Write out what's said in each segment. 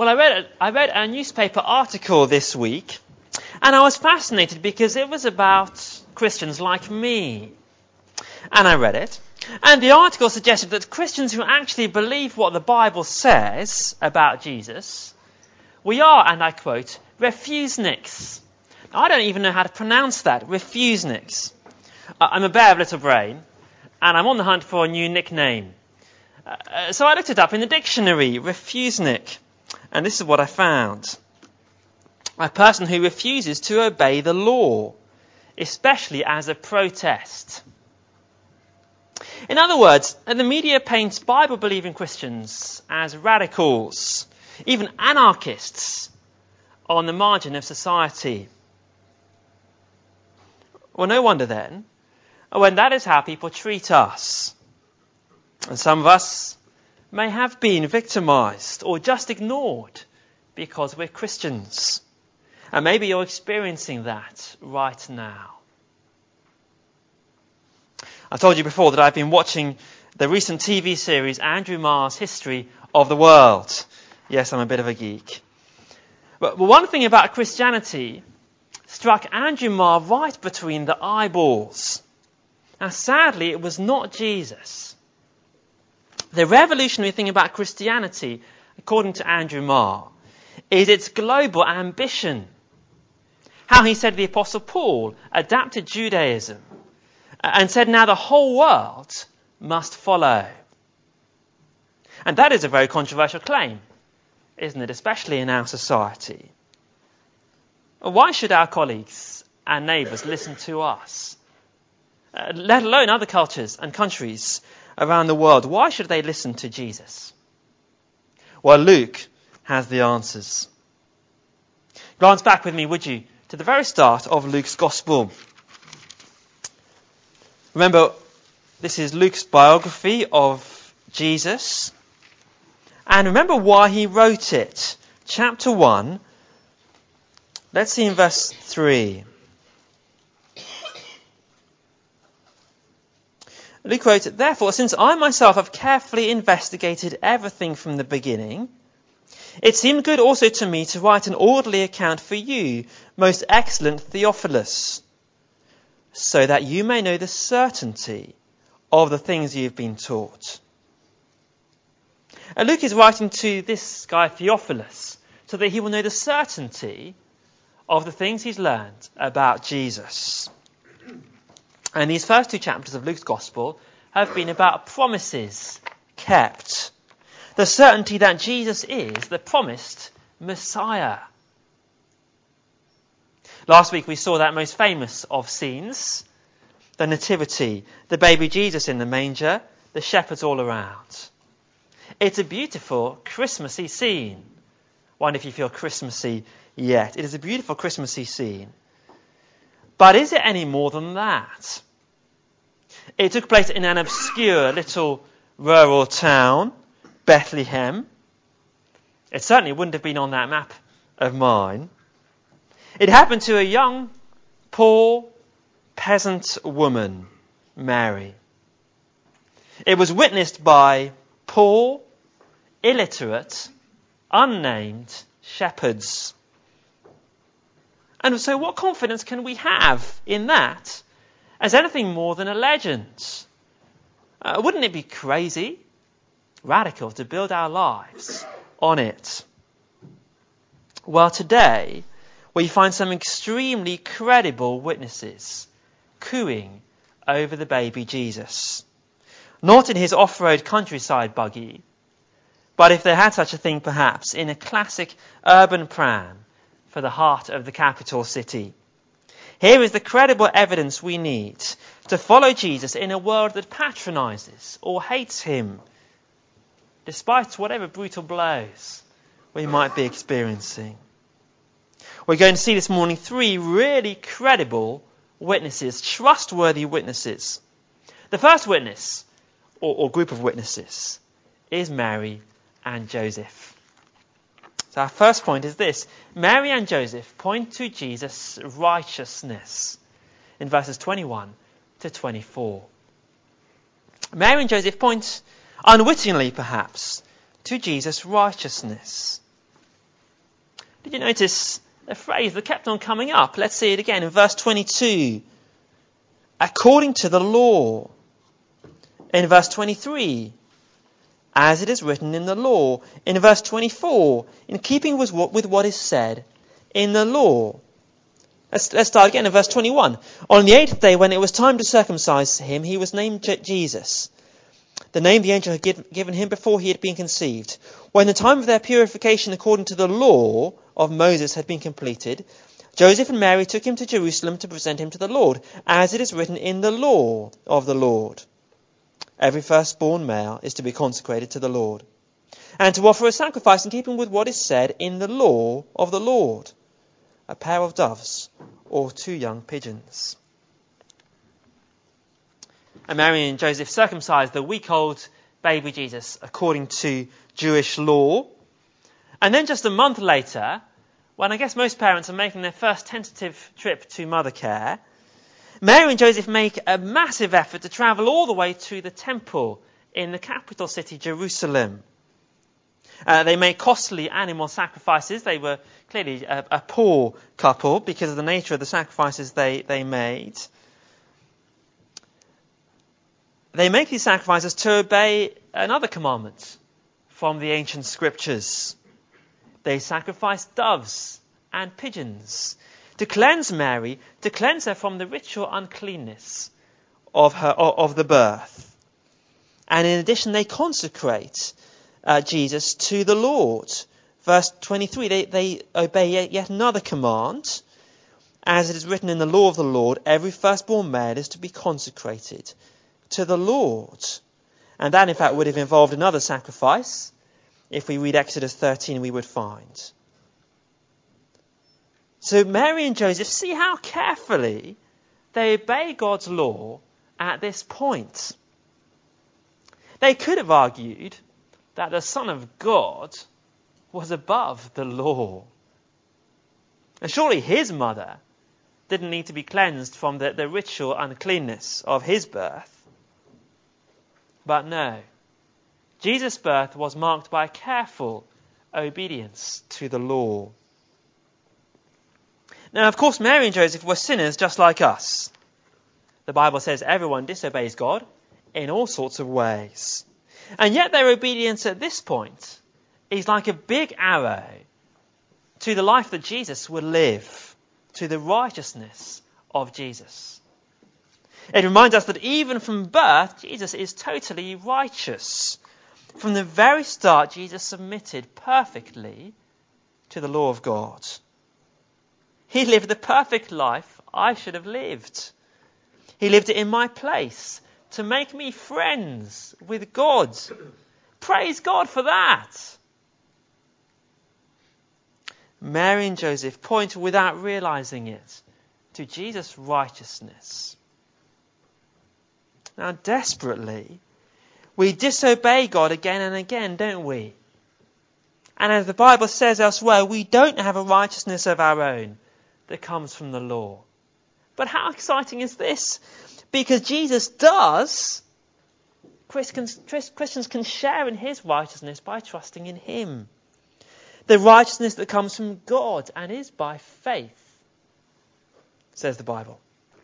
Well, I read a newspaper article this week, and I was fascinated because it was about Christians like me. And I read it, and the article suggested that Christians who actually believe what the Bible says about Jesus, we are, and I quote, refuseniks. Now, I don't even know how to pronounce that, refuseniks. I'm a bear of little brain, and I'm on the hunt for a new nickname. So I looked it up in the dictionary, refusnik. And this is what I found. A person who refuses to obey the law, especially as a protest. In other words, the media paints Bible-believing Christians as radicals, even anarchists, on the margin of society. Well, no wonder then, when that is how people treat us. And some of us may have been victimized or just ignored because we're Christians. And maybe you're experiencing that right now. I told you before that I've been watching the recent TV series Andrew Marr's History of the World. Yes, I'm a bit of a geek. But one thing about Christianity struck Andrew Marr right between the eyeballs. And sadly, it was not Jesus. The revolutionary thing about Christianity, according to Andrew Marr, is its global ambition. How he said the Apostle Paul adapted Judaism and said now the whole world must follow. And that is a very controversial claim, isn't it? Especially in our society. Why should our colleagues and neighbours listen to us? Let alone other cultures and countries around the world. Why should they listen to Jesus? Well, Luke has the answers. Glance back with me, would you, to the very start of Luke's Gospel. Remember, this is Luke's biography of Jesus. And remember why he wrote it. Chapter 1. Let's see in verse 3. Luke wrote, "Therefore, since I myself have carefully investigated everything from the beginning, it seemed good also to me to write an orderly account for you, most excellent Theophilus, so that you may know the certainty of the things you have been taught." And Luke is writing to this guy Theophilus so that he will know the certainty of the things he's learned about Jesus. And these first two chapters of Luke's Gospel have been about promises kept. The certainty that Jesus is the promised Messiah. Last week we saw that most famous of scenes, the Nativity, the baby Jesus in the manger, the shepherds all around. It's a beautiful Christmassy scene. Wonder if you feel Christmassy yet. It is a beautiful Christmassy scene. But is it any more than that? It took place in an obscure little rural town, Bethlehem. It certainly wouldn't have been on that map of mine. It happened to a young, poor, peasant woman, Mary. It was witnessed by poor, illiterate, unnamed shepherds. And so what confidence can we have in that as anything more than a legend? Wouldn't it be crazy, radical, to build our lives on it? Well, today we find some extremely credible witnesses cooing over the baby Jesus. Not in his off-road countryside buggy, but if they had such a thing perhaps, in a classic urban pram for the heart of the capital city. Here is the credible evidence we need to follow Jesus in a world that patronizes or hates him, despite whatever brutal blows we might be experiencing. We're going to see this morning 3 really credible witnesses, trustworthy witnesses. The first witness, or group of witnesses, is Mary and Joseph. So our first point is this. Mary and Joseph point to Jesus' righteousness in verses 21 to 24. Mary and Joseph point, unwittingly perhaps, to Jesus' righteousness. Did you notice a phrase that kept on coming up? Let's see it again in verse 22. According to the law. In verse 23. As it is written in the law. In verse 24. In keeping with what is said in the law. Let's start again in verse 21. On the 8th day, when it was time to circumcise him, he was named Jesus, the name the angel had given him before he had been conceived. When the time of their purification according to the law of Moses had been completed, Joseph and Mary took him to Jerusalem to present him to the Lord, as it is written in the law of the Lord. Every firstborn male is to be consecrated to the Lord, and to offer a sacrifice in keeping with what is said in the law of the Lord, a pair of doves or 2 young pigeons. And Mary and Joseph circumcised the week-old baby Jesus according to Jewish law. And then just a month later, when I guess most parents are making their first tentative trip to mother care, Mary and Joseph make a massive effort to travel all the way to the temple in the capital city, Jerusalem. They made costly animal sacrifices. They were clearly a poor couple because of the nature of the sacrifices they made. They make these sacrifices to obey another commandment from the ancient scriptures. They sacrifice doves and pigeons to cleanse Mary, to cleanse her from the ritual uncleanness of the birth. And in addition, they consecrate Jesus to the Lord. Verse 23, they obey yet another command. As it is written in the law of the Lord, every firstborn male is to be consecrated to the Lord. And that, in fact, would have involved another sacrifice. If we read Exodus 13, we would find. So Mary and Joseph, see how carefully they obey God's law at this point. They could have argued that the Son of God was above the law. And surely his mother didn't need to be cleansed from the ritual uncleanness of his birth. But no, Jesus' birth was marked by careful obedience to the law. Now, of course, Mary and Joseph were sinners just like us. The Bible says everyone disobeys God in all sorts of ways. And yet their obedience at this point is like a big arrow to the life that Jesus would live, to the righteousness of Jesus. It reminds us that even from birth, Jesus is totally righteous. From the very start, Jesus submitted perfectly to the law of God. He lived the perfect life I should have lived. He lived it in my place to make me friends with God. Praise God for that. Mary and Joseph point, without realizing it, to Jesus' righteousness. Now, desperately, we disobey God again and again, don't we? And as the Bible says elsewhere, we don't have a righteousness of our own that comes from the law. But how exciting is this? Because Jesus does. Christians can share in his righteousness by trusting in him. The righteousness that comes from God and is by faith, says the Bible.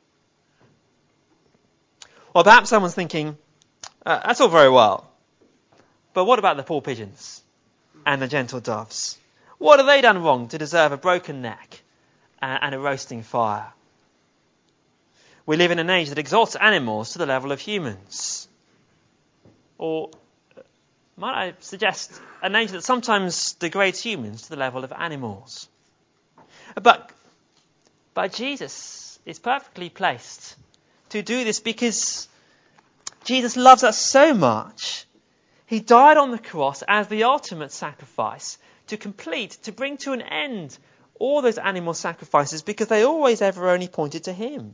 Well, perhaps someone's thinking, that's all very well, but what about the poor pigeons and the gentle doves? What have they done wrong to deserve a broken neck and a roasting fire? We live in an age that exalts animals to the level of humans. Or, might I suggest, an age that sometimes degrades humans to the level of animals. But Jesus is perfectly placed to do this because Jesus loves us so much. He died on the cross as the ultimate sacrifice to bring to an end all those animal sacrifices because they always ever only pointed to him.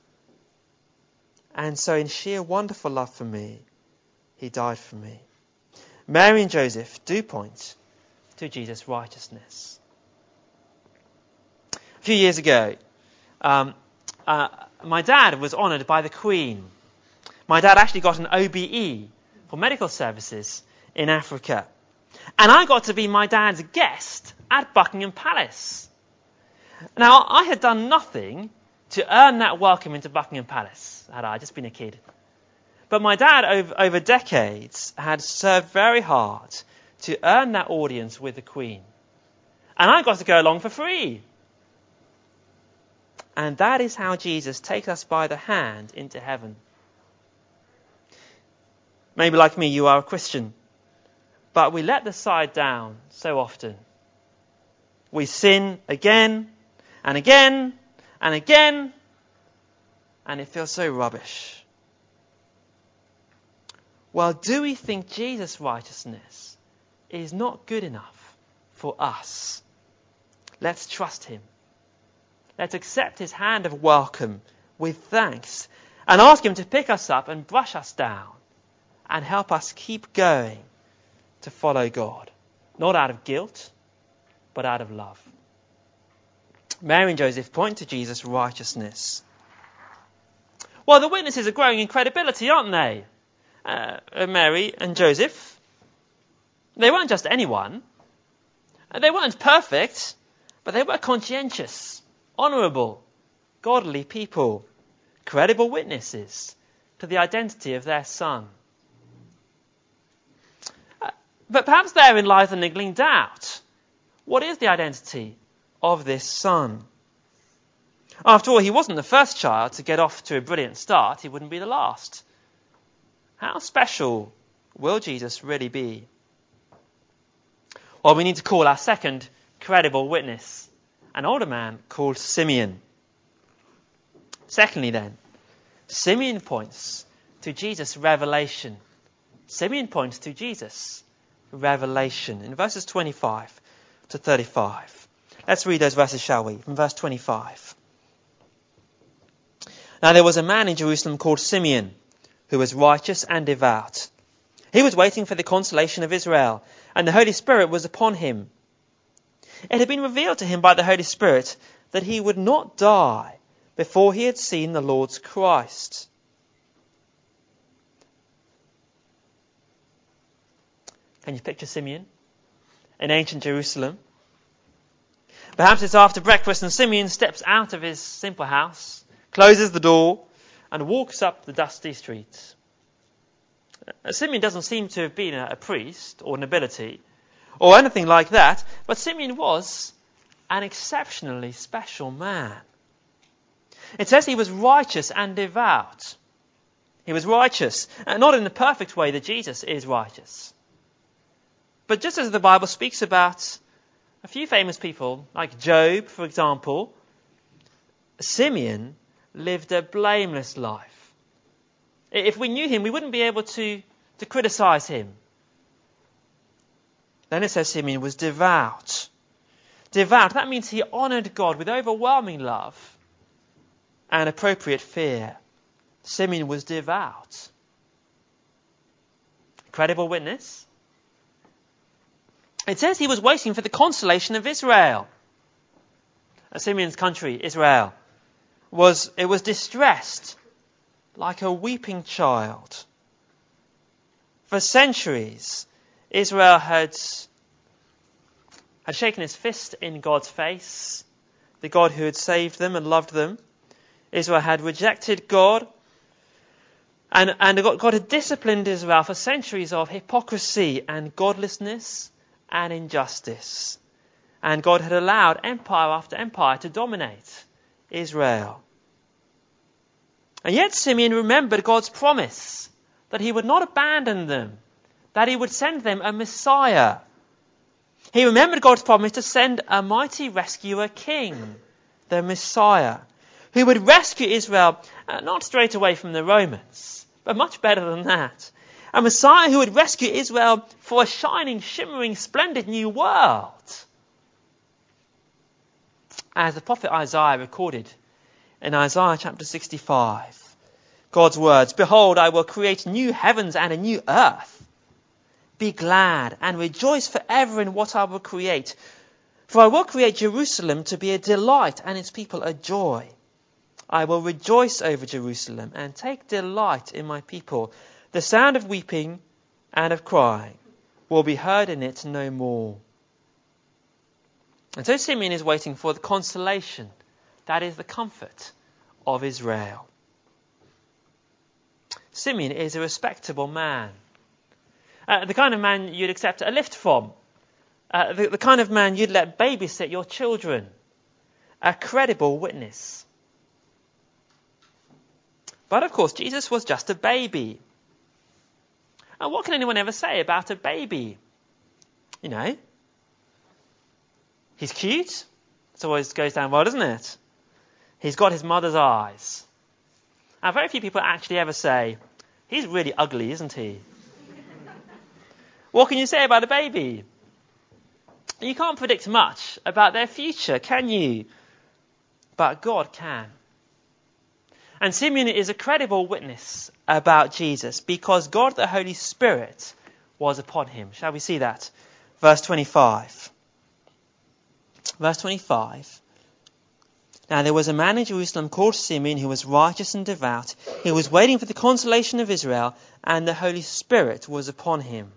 And so in sheer wonderful love for me, he died for me. Mary and Joseph do point to Jesus' righteousness. A few years ago, my dad was honoured by the Queen. My dad actually got an OBE for medical services in Africa. And I got to be my dad's guest at Buckingham Palace. Now, I had done nothing to earn that welcome into Buckingham Palace, had I just been a kid. But my dad, over decades, had served very hard to earn that audience with the Queen. And I got to go along for free. And that is how Jesus takes us by the hand into heaven. Maybe like me, you are a Christian. But we let the side down so often. We sin again and again and again. And it feels so rubbish. Well, do we think Jesus' righteousness is not good enough for us? Let's trust him. Let's accept his hand of welcome with thanks and ask him to pick us up and brush us down and help us keep going to follow God. Not out of guilt, but out of love. Mary and Joseph point to Jesus' righteousness. Well, the witnesses are growing in credibility, aren't they? Mary and Joseph. They weren't just anyone. They weren't perfect, but they were conscientious, honourable, godly people, credible witnesses to the identity of their son. But perhaps therein lies a niggling doubt. What is the identity of this son? After all, he wasn't the first child to get off to a brilliant start. He wouldn't be the last. How special will Jesus really be? Well, we need to call our second credible witness, an older man called Simeon. Secondly then, Simeon points to Jesus' revelation. Simeon points to Jesus' revelation in verses 25 to 35. Let's read those verses, shall we? From verse 25. Now there was a man in Jerusalem called Simeon, who was righteous and devout. He was waiting for the consolation of Israel, and the Holy Spirit was upon him. It had been revealed to him by the Holy Spirit that he would not die before he had seen the Lord's Christ. Can you picture Simeon in ancient Jerusalem? Perhaps it's after breakfast and Simeon steps out of his simple house, closes the door, and walks up the dusty streets. Simeon doesn't seem to have been a priest or nobility or anything like that, but Simeon was an exceptionally special man. It says he was righteous and devout. He was righteous, and not in the perfect way that Jesus is righteous. But just as the Bible speaks about a few famous people, like Job, for example, Simeon lived a blameless life. If we knew him, we wouldn't be able to criticize him. Then it says Simeon was devout. Devout, that means he honoured God with overwhelming love and appropriate fear. Simeon was devout. Credible witness. It says he was waiting for the consolation of Israel. Simeon's country, Israel, was distressed like a weeping child. For centuries, Israel had shaken his fist in God's face, the God who had saved them and loved them. Israel had rejected God, and God had disciplined Israel for centuries of hypocrisy and godlessness and injustice. And God had allowed empire after empire to dominate Israel. And yet Simeon remembered God's promise that he would not abandon them, that he would send them a Messiah. He remembered God's promise to send a mighty rescuer king, the Messiah, who would rescue Israel, not straight away from the Romans, but much better than that. A Messiah who would rescue Israel for a shining, shimmering, splendid new world. As the prophet Isaiah recorded in Isaiah chapter 65, God's words, "Behold, I will create new heavens and a new earth. Be glad and rejoice forever in what I will create. For I will create Jerusalem to be a delight and its people a joy. I will rejoice over Jerusalem and take delight in my people. The sound of weeping and of crying will be heard in it no more. And so Simeon is waiting for the consolation, that is the comfort of Israel. Simeon is a respectable man. The kind of man you'd accept a lift from. The kind of man you'd let babysit your children. A credible witness. But of course, Jesus was just a baby. And what can anyone ever say about a baby? You know, he's cute. It always goes down well, doesn't it? He's got his mother's eyes. And very few people actually ever say, he's really ugly, isn't he? What can you say about a baby? You can't predict much about their future, can you? But God can. And Simeon is a credible witness about Jesus because God the Holy Spirit was upon him. Shall we see that? Verse 25. Verse 25. Now there was a man in Jerusalem called Simeon who was righteous and devout. He was waiting for the consolation of Israel, and the Holy Spirit was upon him.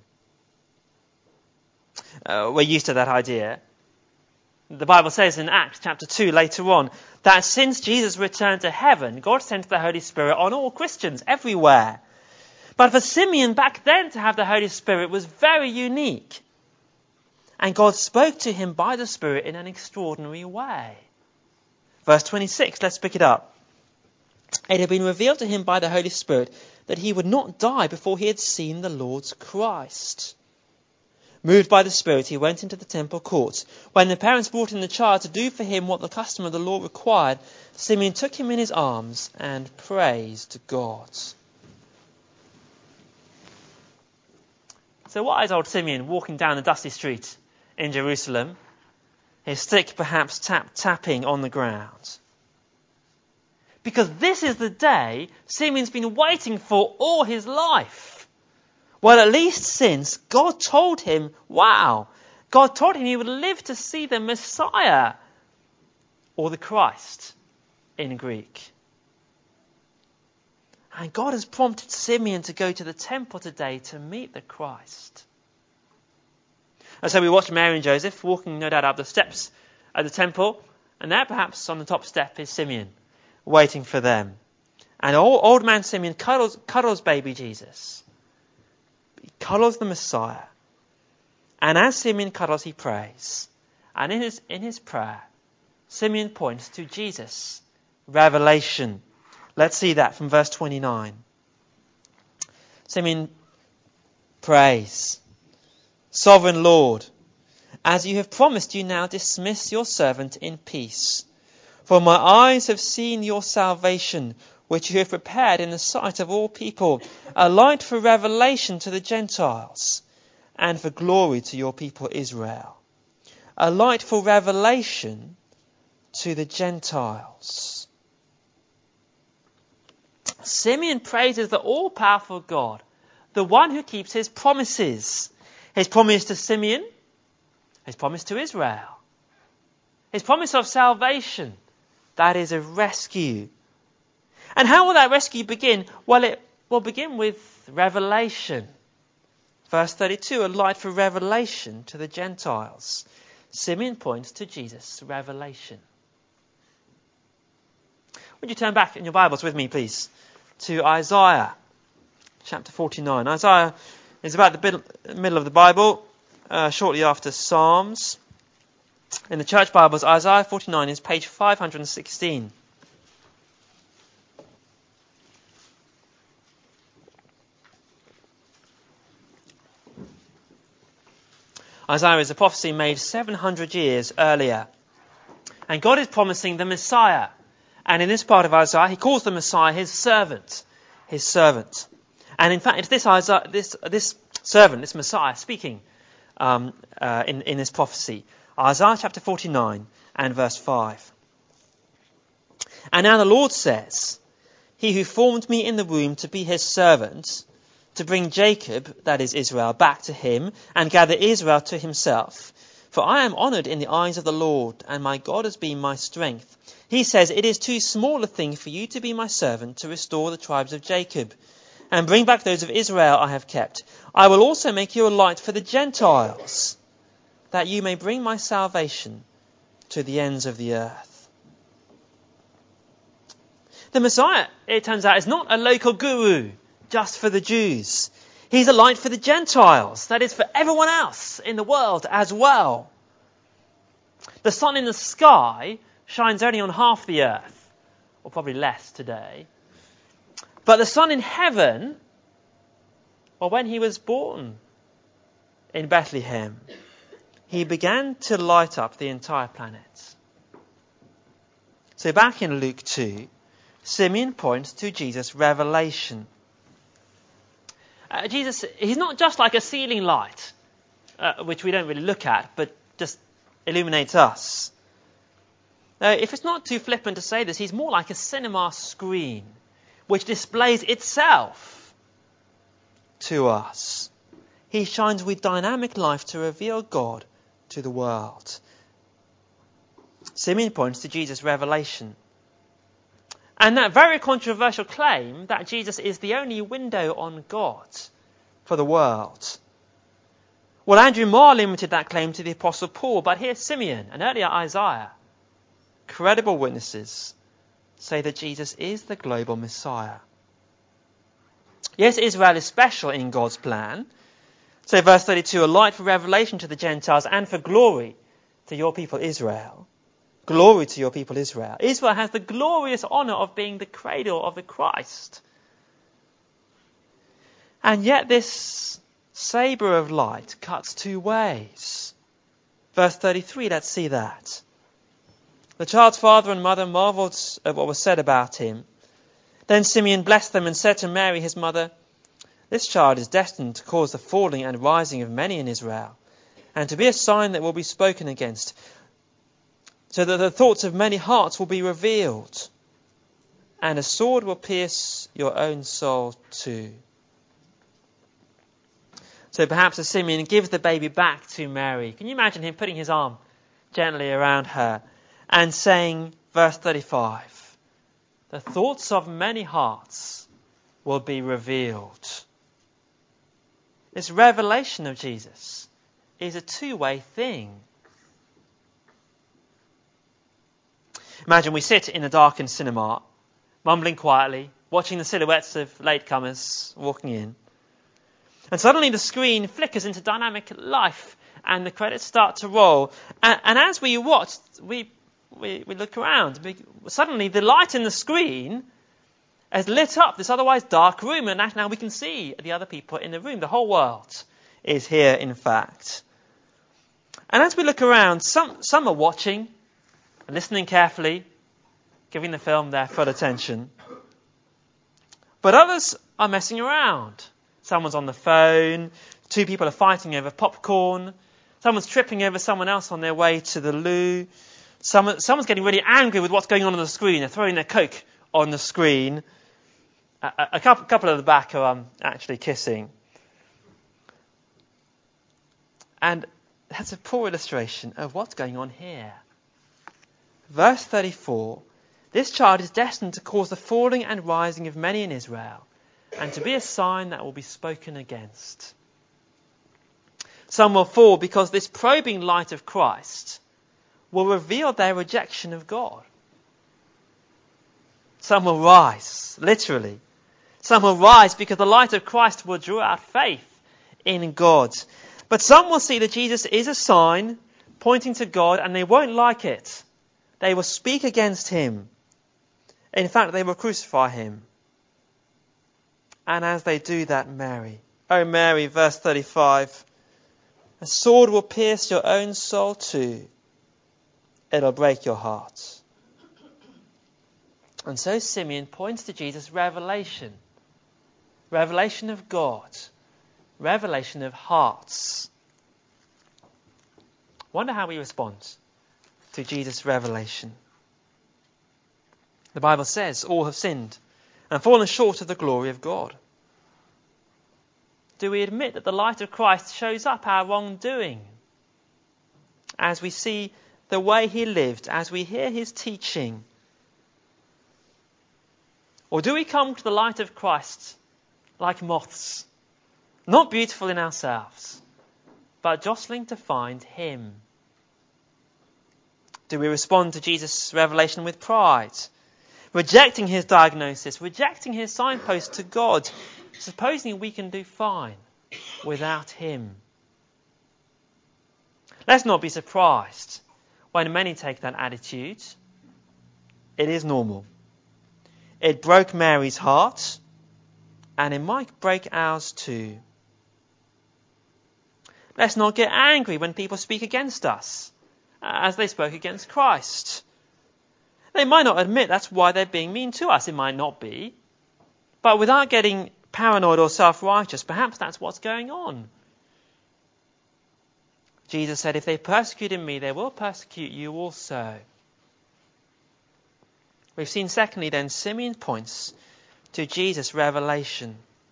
We're used to that idea. The Bible says in Acts chapter 2 later on that since Jesus returned to heaven, God sent the Holy Spirit on all Christians everywhere. But for Simeon back then to have the Holy Spirit was very unique. And God spoke to him by the Spirit in an extraordinary way. Verse 26, let's pick it up. It had been revealed to him by the Holy Spirit that he would not die before he had seen the Lord's Christ. Moved by the Spirit, he went into the temple courts. When the parents brought in the child to do for him what the custom of the law required, Simeon took him in his arms and praised God. So why is old Simeon walking down the dusty street in Jerusalem? His stick perhaps tapping on the ground. Because this is the day Simeon's been waiting for all his life. Well, at least since God told him, God told him he would live to see the Messiah, or the Christ in Greek. And God has prompted Simeon to go to the temple today to meet the Christ. And so we watch Mary and Joseph walking, no doubt, up the steps at the temple. And there, perhaps, on the top step is Simeon, waiting for them. And old man Simeon cuddles baby Jesus. He cuddles the Messiah. And as Simeon cuddles, he prays. And in his prayer, Simeon points to Jesus' revelation. Let's see that from verse 29. Simeon prays, Sovereign Lord, as you have promised, you now dismiss your servant in peace. For my eyes have seen your salvation, which you have prepared in the sight of all people, a light for revelation to the Gentiles, and for glory to your people Israel. A light for revelation to the Gentiles. Simeon praises the all-powerful God, the one who keeps his promises. His promise to Simeon, his promise to Israel, his promise of salvation, that is a rescue. And how will that rescue begin? Well, it will begin with revelation. Verse 32, a light for revelation to the Gentiles. Simeon points to Jesus' revelation. Would you turn back in your Bibles with me, please, to Isaiah chapter 49. Isaiah is about the middle of the Bible, shortly after Psalms. In the Church Bibles, Isaiah 49 is page 516. Isaiah is a prophecy made 700 years earlier. And God is promising the Messiah. And in this part of Isaiah, he calls the Messiah his servant. His servant. And in fact, it's this servant, this Messiah, speaking in this prophecy. Isaiah chapter 49 and verse 5. And now the Lord says, He who formed me in the womb to be his servant, to bring Jacob, that is Israel, back to him, and gather Israel to himself. For I am honoured in the eyes of the Lord, and my God has been my strength. He says, It is too small a thing for you to be my servant, to restore the tribes of Jacob, and bring back those of Israel I have kept. I will also make you a light for the Gentiles, that you may bring my salvation to the ends of the earth. The Messiah, it turns out, is not a local guru just for the Jews. He's a light for the Gentiles, that is, for everyone else in the world as well. The sun in the sky shines only on half the earth, or probably less today. But the sun in heaven, well, when he was born in Bethlehem, he began to light up the entire planet. So back in Luke 2, Simeon points to Jesus' revelation. Jesus, he's not just like a ceiling light, which we don't really look at, but just illuminates us. If it's not too flippant to say this, he's more like a cinema screen, which displays itself to us. He shines with dynamic life to reveal God to the world. Simeon points to Jesus' revelation. And that very controversial claim that Jesus is the only window on God for the world. Well, Andrew Marr limited that claim to the Apostle Paul, but here Simeon and earlier Isaiah, credible witnesses, say that Jesus is the global Messiah. Yes, Israel is special in God's plan. So verse 32, a light for revelation to the Gentiles and for glory to your people Israel. Glory to your people Israel. Israel has the glorious honour of being the cradle of the Christ. And yet this sabre of light cuts two ways. Verse 33, let's see that. The child's father and mother marvelled at what was said about him. Then Simeon blessed them and said to Mary, his mother, this child is destined to cause the falling and rising of many in Israel, and to be a sign that will be spoken against, so that the thoughts of many hearts will be revealed, and a sword will pierce your own soul too. So perhaps as Simeon gives the baby back to Mary, can you imagine him putting his arm gently around her and saying, verse 35, the thoughts of many hearts will be revealed. This revelation of Jesus is a two-way thing. Imagine we sit in a darkened cinema, mumbling quietly, watching the silhouettes of latecomers walking in. And suddenly the screen flickers into dynamic life and the credits start to roll. And as we watch, we look around. Suddenly the light in the screen has lit up this otherwise dark room, and now we can see the other people in the room. The whole world is here, in fact. And as we look around, some are watching, listening carefully, giving the film their full attention. But others are messing around. Someone's on the phone, two people are fighting over popcorn, someone's tripping over someone else on their way to the loo, someone's getting really angry with what's going on the screen. They're throwing their Coke on the screen. A couple at the back are actually kissing. And that's a poor illustration of what's going on here. Verse 34, this child is destined to cause the falling and rising of many in Israel, and to be a sign that will be spoken against. Some will fall because this probing light of Christ will reveal their rejection of God. Some will rise, literally. Some will rise because the light of Christ will draw out faith in God. But some will see that Jesus is a sign pointing to God, and they won't like it. They will speak against him. In fact, they will crucify him. And as they do that, Mary, verse 35, a sword will pierce your own soul too. It'll break your heart. And so Simeon points to Jesus' revelation of God, revelation of hearts. Wonder how we respond to Jesus' revelation. The Bible says all have sinned and fallen short of the glory of God. Do we admit that the light of Christ shows up our wrongdoing? As we see the way he lived, as we hear his teaching? Or do we come to the light of Christ like moths, not beautiful in ourselves, but jostling to find him. Do we respond to Jesus' revelation with pride, rejecting his diagnosis, rejecting his signpost to God, supposing we can do fine without him? Let's not be surprised when many take that attitude. It is normal. It broke Mary's heart, and it might break ours too. Let's not get angry when people speak against us, as they spoke against Christ. They might not admit that's why they're being mean to us. It might not be. But without getting paranoid or self-righteous, perhaps that's what's going on. Jesus said, if they persecuted me, they will persecute you also. We've seen, secondly, then, Simeon points to Jesus' revelation.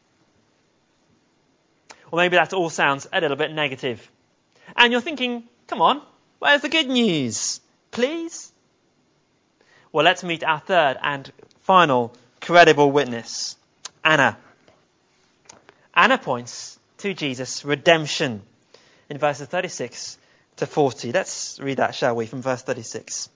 Or maybe that all sounds a little bit negative. And you're thinking, come on, where's the good news? Please? Well, let's meet our third and final credible witness, Anna. Anna points to Jesus' redemption in verses 36 to 40. Let's read that, shall we, from verse 36.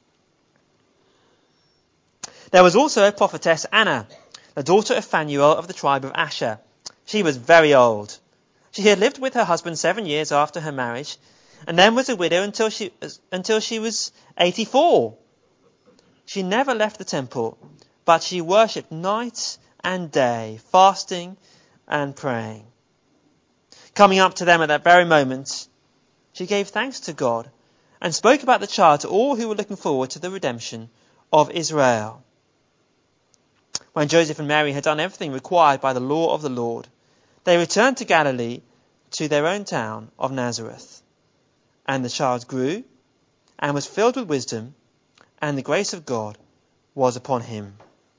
There was also a prophetess, Anna, the daughter of Phanuel of the tribe of Asher. She was very old. She had lived with her husband 7 years after her marriage, and then was a widow until she was 84. She never left the temple, but she worshipped night and day, fasting and praying. Coming up to them at that very moment, she gave thanks to God and spoke about the child to all who were looking forward to the redemption of Israel. When Joseph and Mary had done everything required by the law of the Lord, they returned to Galilee, to their own town of Nazareth. And the child grew and was filled with wisdom, and the grace of God was upon him.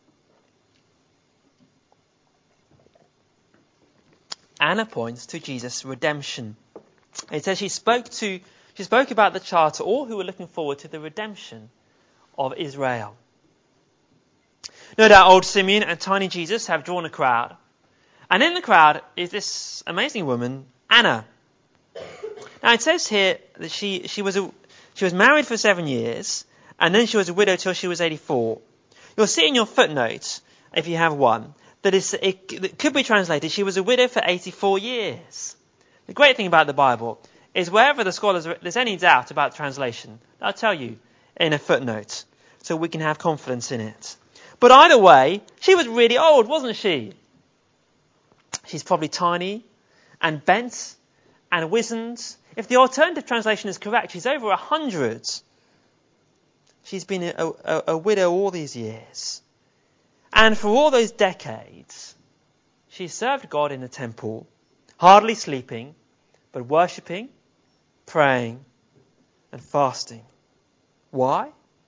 Anna points to Jesus' redemption. It says she spoke about the child to all who were looking forward to the redemption of Israel. No doubt old Simeon and tiny Jesus have drawn a crowd. And in the crowd is this amazing woman, Anna. Now it says here that she was married for 7 years, and then she was a widow till she was 84. You'll see in your footnote, if you have one, that it could be translated, she was a widow for 84 years. The great thing about the Bible is wherever the scholars, there's any doubt about translation, they'll tell you in a footnote, so we can have confidence in it. But either way, she was really old, wasn't she? She's probably tiny and bent and wizened. If the alternative translation is correct, she's over 100. She's been a widow all these years. And for all those decades, she served God in the temple, hardly sleeping, but worshipping, praying, and fasting. Why?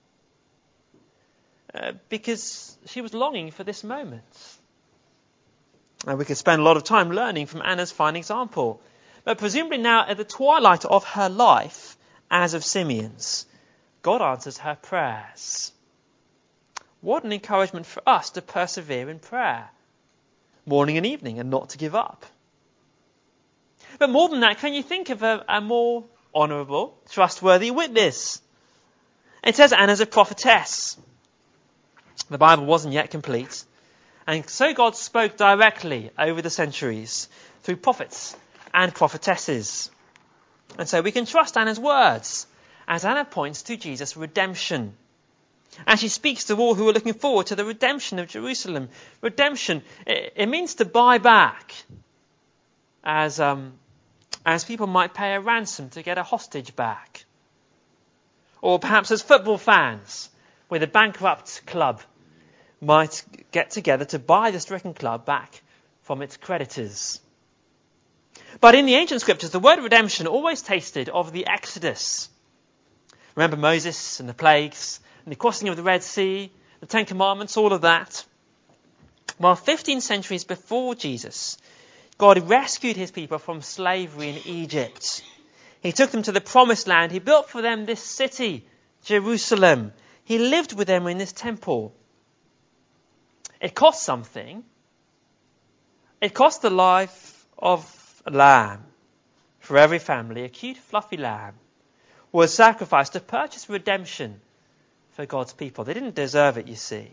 Because she was longing for this moment. And we could spend a lot of time learning from Anna's fine example. But presumably now, at the twilight of her life, as of Simeon's, God answers her prayers. What an encouragement for us to persevere in prayer, morning and evening, and not to give up. But more than that, can you think of a more honourable, trustworthy witness? It says Anna's a prophetess. The Bible wasn't yet complete. And so God spoke directly over the centuries through prophets and prophetesses. And so we can trust Anna's words as Anna points to Jesus' redemption. And she speaks to all who are looking forward to the redemption of Jerusalem. Redemption, it means to buy back, as people might pay a ransom to get a hostage back. Or perhaps as football fans with a bankrupt club might get together to buy the stricken club back from its creditors. But in the ancient scriptures, the word redemption always tasted of the Exodus. Remember Moses and the plagues, and the crossing of the Red Sea, the Ten Commandments, all of that. Well, 15 centuries before Jesus, God rescued his people from slavery in Egypt. He took them to the promised land. He built for them this city, Jerusalem. He lived with them in this temple. It cost something, It cost the life of a lamb for every family. A cute, fluffy lamb was sacrificed to purchase redemption for God's people. They didn't deserve it, you see.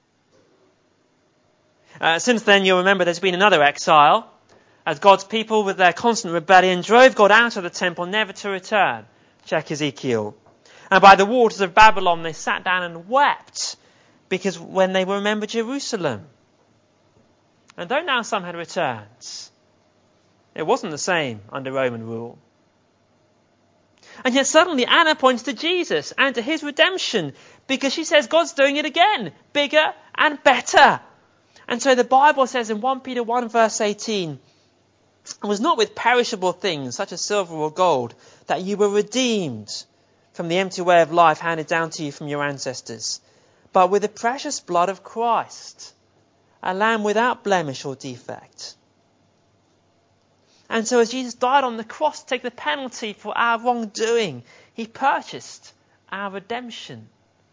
Since then, you'll remember there's been another exile, as God's people, with their constant rebellion, drove God out of the temple, never to return. Check Ezekiel. And by the waters of Babylon, they sat down and wept, because when they remembered Jerusalem. And though now some had returned, it wasn't the same under Roman rule. And yet suddenly Anna points to Jesus and to his redemption, because she says God's doing it again, bigger and better. And so the Bible says in 1 Peter 1 verse 18, it was not with perishable things such as silver or gold that you were redeemed from the empty way of life handed down to you from your ancestors, but with the precious blood of Christ, a lamb without blemish or defect. And so as Jesus died on the cross to take the penalty for our wrongdoing, he purchased our redemption.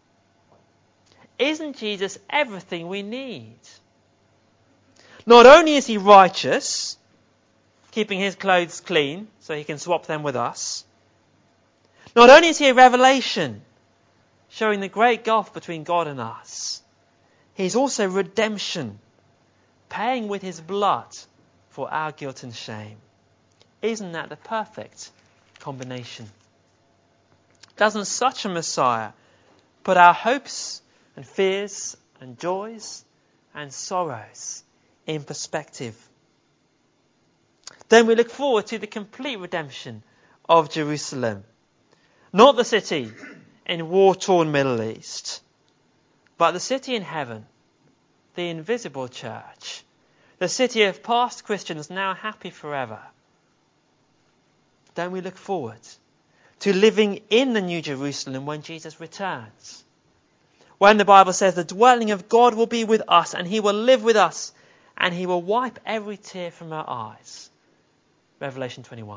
Isn't Jesus everything we need? Not only is he righteous, keeping his clothes clean so he can swap them with us. Not only is he a revelation, showing the great gulf between God and us, he's also redemption, paying with his blood for our guilt and shame. Isn't that the perfect combination? Doesn't such a Messiah put our hopes and fears and joys and sorrows in perspective? Then we look forward to the complete redemption of Jerusalem. Not the city in war-torn Middle East, but the city in heaven, the invisible church, the city of past Christians now happy forever. Don't we look forward to living in the New Jerusalem when Jesus returns? When the Bible says the dwelling of God will be with us and he will live with us and he will wipe every tear from our eyes. Revelation 21.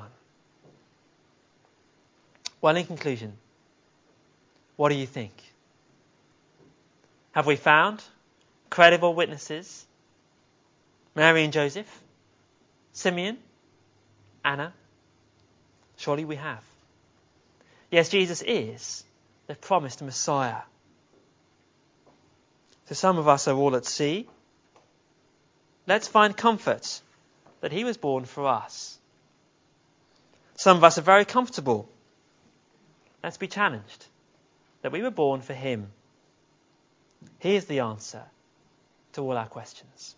Well, in conclusion, what do you think? Have we found credible witnesses? Mary and Joseph? Simeon? Anna? Surely we have. Yes, Jesus is the promised Messiah. So some of us are all at sea. Let's find comfort that he was born for us. Some of us are very comfortable. Let's be challenged that we were born for him. He is the answer to all our questions.